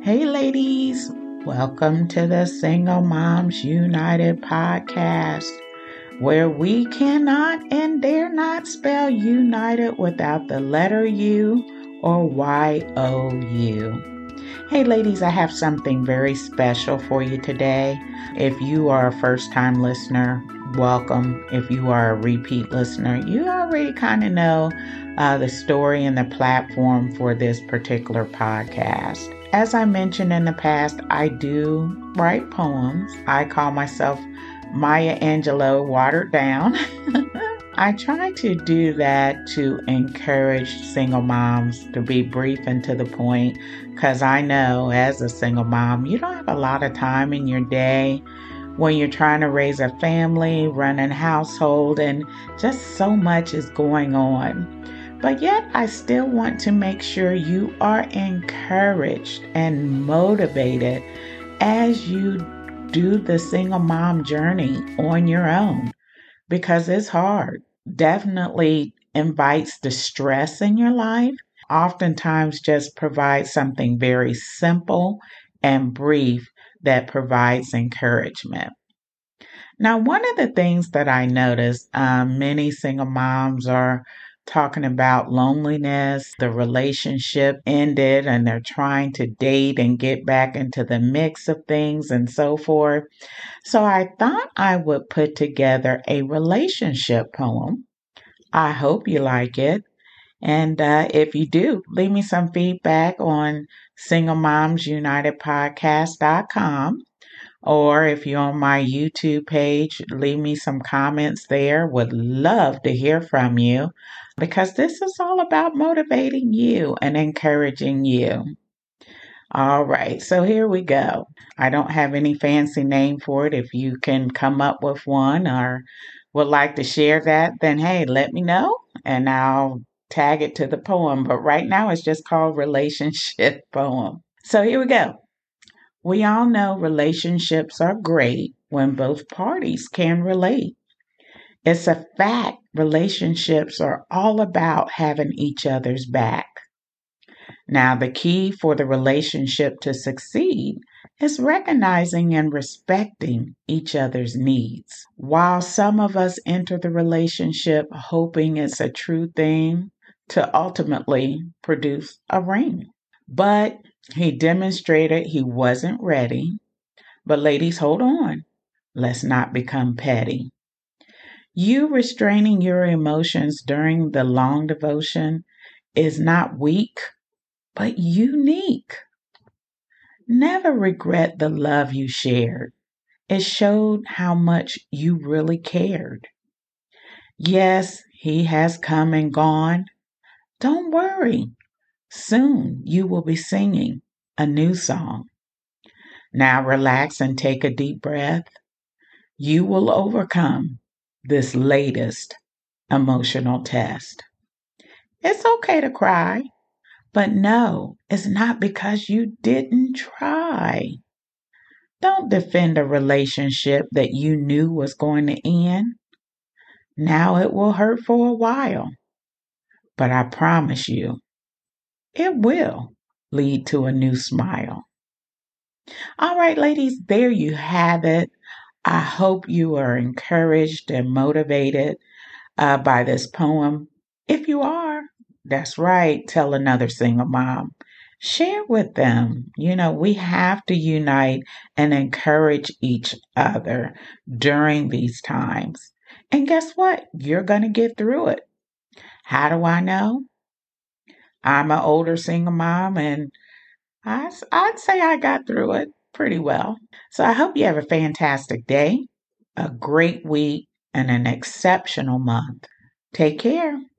Hey, ladies, welcome to the Single Moms United podcast, where we cannot and dare not spell united without the letter U or YOU. Hey, ladies, I have something very special for you today. If you are a first-time listener, welcome. If you are a repeat listener, you already kind of know the story and the platform for this particular podcast. As I mentioned in the past, I do write poems. I call myself Maya Angelou watered down. I try to do that to encourage single moms to be brief and to the point, because I know as a single mom, you don't have a lot of time in your day when you're trying to raise a family, run a household, and just so much is going on. But yet, I still want to make sure you are encouraged and motivated as you do the single mom journey on your own, because it's hard. Definitely invites the stress in your life. Oftentimes just provides something very simple and brief that provides encouragement. Now, one of the things that I noticed, many single moms are talking about loneliness, the relationship ended, and they're trying to date and get back into the mix of things and so forth. So I thought I would put together a relationship poem. I hope you like it. And if you do, leave me some feedback on singlemomsunitedpodcast.com. Or if you're on my YouTube page, leave me some comments there. Would love to hear from you, because this is all about motivating you and encouraging you. All right, so here we go. I don't have any fancy name for it. If you can come up with one or would like to share that, then hey, let me know and I'll tag it to the poem. But right now it's just called Relationship Poem. So here we go. We all know relationships are great when both parties can relate. It's a fact relationships are all about having each other's back. Now, the key for the relationship to succeed is recognizing and respecting each other's needs. While some of us enter the relationship hoping it's a true thing to ultimately produce a ring. But he demonstrated he wasn't ready. But ladies, hold on. Let's not become petty. You restraining your emotions during the long devotion is not weak, but unique. Never regret the love you shared. It showed how much you really cared. Yes, he has come and gone. Don't worry. Soon you will be singing a new song. Now relax and take a deep breath. You will overcome this latest emotional test. It's okay to cry, but no, it's not because you didn't try. Don't defend a relationship that you knew was going to end. Now it will hurt for a while, but I promise you, it will lead to a new smile. All right, ladies, there you have it. I hope you are encouraged and motivated by this poem. If you are, that's right, tell another single mom. Share with them. We have to unite and encourage each other during these times. And guess what? You're going to get through it. How do I know? I'm an older single mom, and I'd say I got through it pretty well. So I hope you have a fantastic day, a great week, and an exceptional month. Take care.